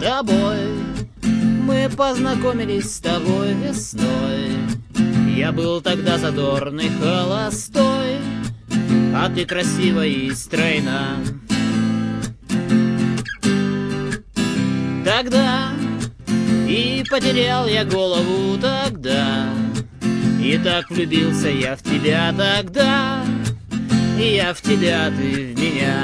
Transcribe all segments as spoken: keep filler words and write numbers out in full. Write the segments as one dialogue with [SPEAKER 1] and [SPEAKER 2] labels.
[SPEAKER 1] тобой. Мы познакомились с тобой весной. Я был тогда задорный, холостой, а ты красива и стройна. Тогда и потерял я голову тогда, и так влюбился я в тебя тогда, и я в тебя, ты в меня.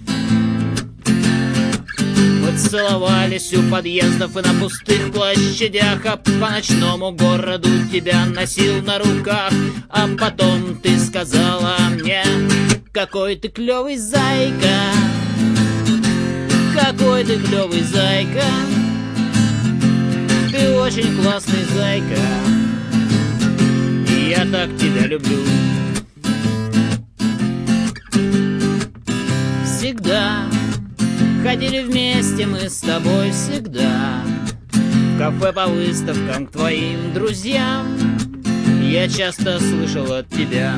[SPEAKER 1] Мы целовались у подъездов и на пустых площадях, а по ночному городу тебя носил на руках. А потом ты сказала мне: какой ты клёвый зайка, какой ты клёвый зайка, ты очень классный зайка, и я так тебя люблю. Всегда ходили вместе мы с тобой, всегда в кафе по выставкам к твоим друзьям. Я часто слышал от тебя: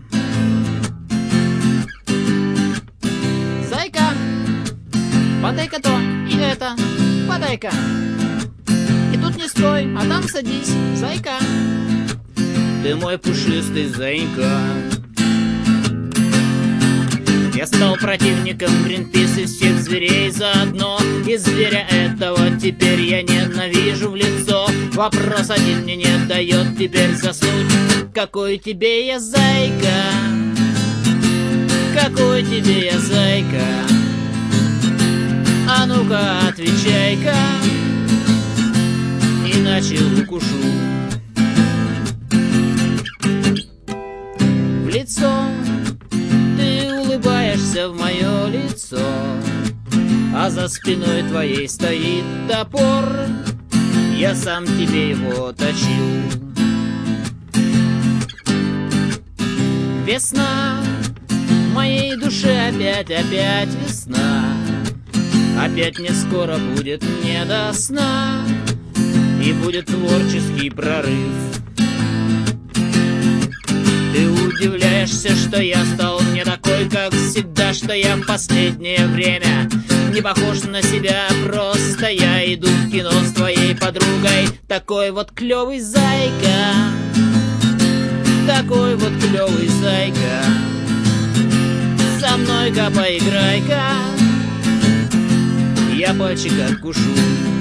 [SPEAKER 1] зайка, подай-ка то и это, подай-ка. И тут не стой, а там садись, зайка. Ты мой пушистый зайка. Я стал противником Гринписа и всех зверей заодно, и зверя этого теперь я ненавижу в лицо. Вопрос один мне не дает теперь заснуть: какой тебе я зайка, какой тебе я зайка, а ну-ка отвечай-ка, иначе укушу. В лицо ты улыбаешься в мое лицо, а за спиной твоей стоит топор, я сам тебе его точил. Весна в моей душе опять, опять весна, опять не скоро будет мне до сна, и будет творческий прорыв. Ты удивляешься, что я стал не такой, как всегда, что я в последнее время не похож на себя. Просто я иду в кино с твоей подругой. Такой вот клёвый зайка, такой вот клёвый зайка, со мной-ка поиграй-ка, я пальчик откушу.